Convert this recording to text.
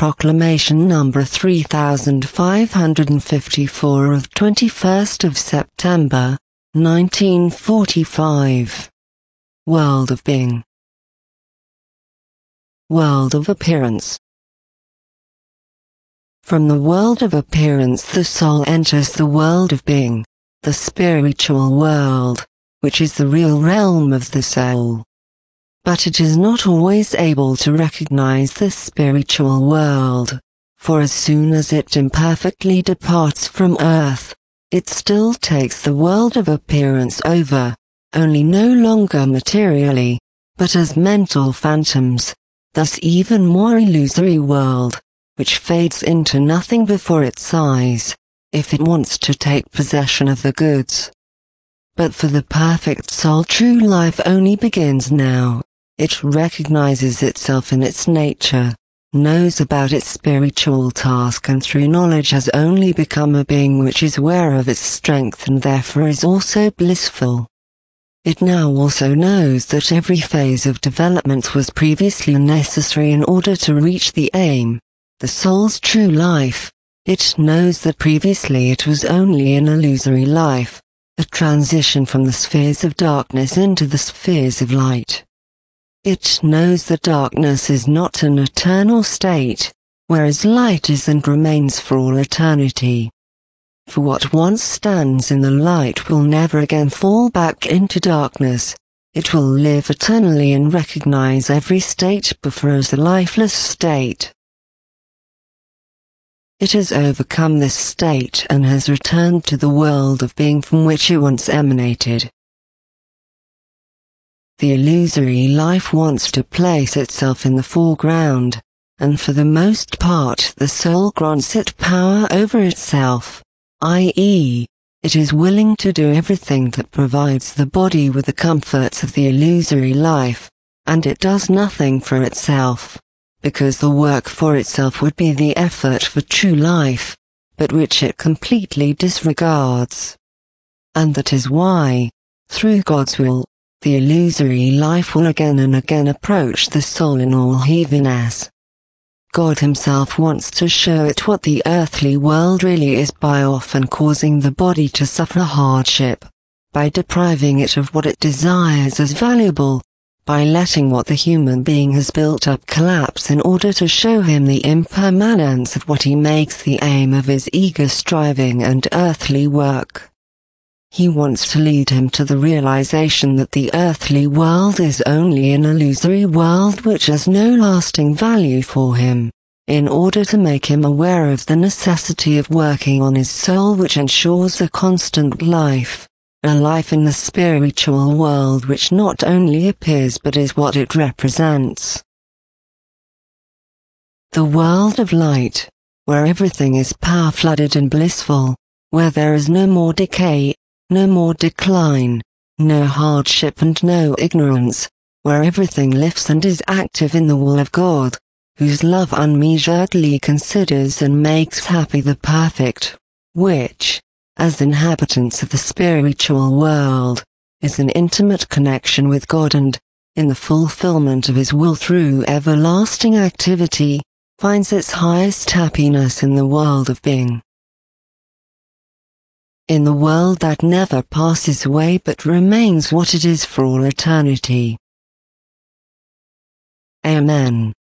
Proclamation number 3554 of 21st of September, 1945. World of Being. World of Appearance. From the world of appearance the soul enters the world of being, the spiritual world, which is the real realm of the soul. But it is not always able to recognize the spiritual world, for as soon as it imperfectly departs from earth, it still takes the world of appearance over, only no longer materially, but as mental phantoms, thus even more illusory world, which fades into nothing before its eyes, if it wants to take possession of the goods. But for the perfect soul true life only begins now. It recognizes itself in its nature, knows about its spiritual task and through knowledge has only become a being which is aware of its strength and therefore is also blissful. It now also knows that every phase of development was previously necessary in order to reach the aim, the soul's true life. It knows that previously it was only an illusory life, a transition from the spheres of darkness into the spheres of light. It knows that darkness is not an eternal state, whereas light is and remains for all eternity. For what once stands in the light will never again fall back into darkness. It will live eternally and recognize every state before as a lifeless state. It has overcome this state and has returned to the world of being from which it once emanated. The illusory life wants to place itself in the foreground, and for the most part the soul grants it power over itself, i.e., it is willing to do everything that provides the body with the comforts of the illusory life, and it does nothing for itself, because the work for itself would be the effort for true life, but which it completely disregards. And that is why, through God's will, the illusory life will again and again approach the soul in all heaviness. God himself wants to show it what the earthly world really is by often causing the body to suffer hardship, by depriving it of what it desires as valuable, by letting what the human being has built up collapse in order to show him the impermanence of what he makes the aim of his eager striving and earthly work. He wants to lead him to the realization that the earthly world is only an illusory world which has no lasting value for him, in order to make him aware of the necessity of working on his soul which ensures a constant life, a life in the spiritual world which not only appears but is what it represents. The world of light, where everything is power-flooded and blissful, where there is no more decay, no more decline, no hardship and no ignorance, where everything lifts and is active in the will of God, whose love unmeasuredly considers and makes happy the perfect, which, as inhabitants of the spiritual world, is an intimate connection with God and, in the fulfillment of his will through everlasting activity, finds its highest happiness in the world of being. In the world that never passes away but remains what it is for all eternity. Amen.